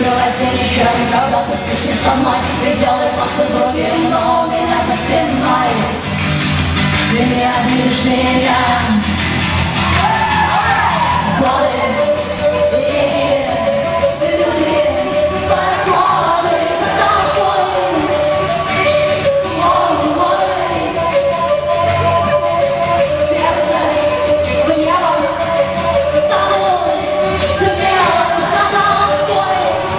Вечером, когда ты спишь не со мной, ты делай пасы другим, но меня за спиной. Ты не обидишь меня. Годы и люди, пароходы за тобой. Мой сердце в небо с тобой, смело за тобой.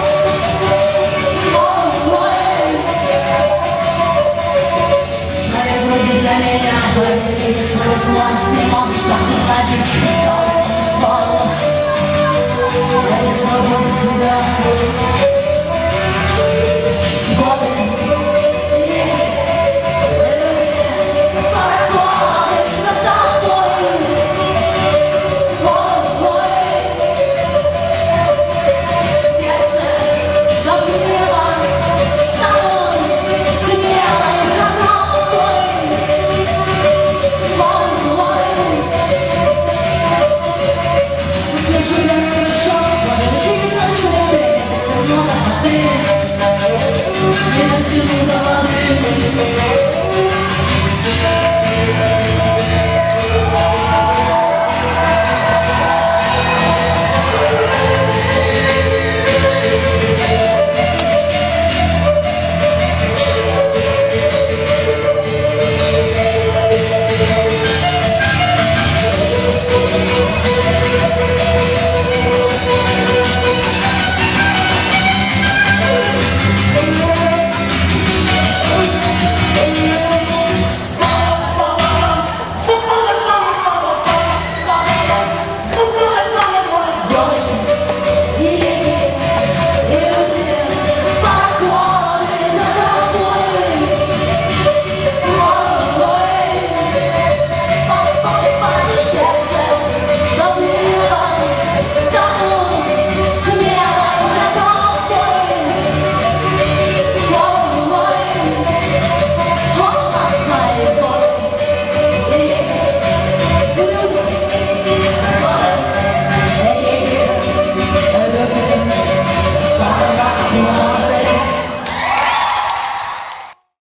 Для меня поверили свою злость. Не можешь так уходить, осталось без волос. Я не забуду тебя. Годы и люди, пароходы за тобой. Сердце до неба с тобой, смело за тобой. Into the